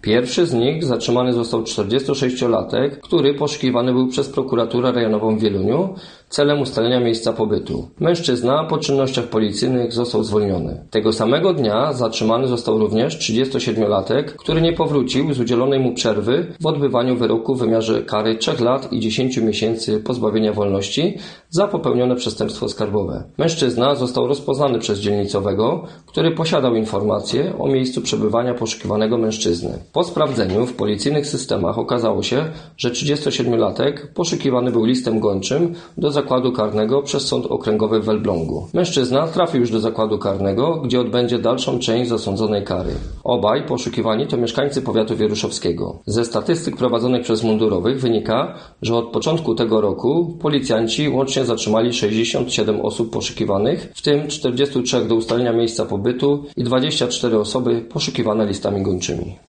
Pierwszy z nich zatrzymany został 46-latek, który poszukiwany był przez prokuraturę rejonową w Wieluniu celem ustalenia miejsca pobytu. Mężczyzna po czynnościach policyjnych został zwolniony. Tego samego dnia zatrzymany został również 37-latek, który nie powrócił z udzielonej mu przerwy w odbywaniu wyroku w wymiarze kary 3 lat i 10 miesięcy pozbawienia wolności za popełnione przestępstwo skarbowe. Mężczyzna został rozpoznany przez dzielnicowego, który posiadał informacje o miejscu przebywania poszukiwanego mężczyzny. Po sprawdzeniu w policyjnych systemach okazało się, że 37-latek poszukiwany był listem gończym do zakładu karnego przez Sąd Okręgowy w Elblągu. Mężczyzna trafił już do zakładu karnego, gdzie odbędzie dalszą część zasądzonej kary. Obaj poszukiwani to mieszkańcy powiatu wieruszowskiego. Ze statystyk prowadzonych przez mundurowych wynika, że od początku tego roku policjanci łącznie zatrzymali 67 osób poszukiwanych, w tym 43 do ustalenia miejsca pobytu i 24 osoby poszukiwane listami gończymi.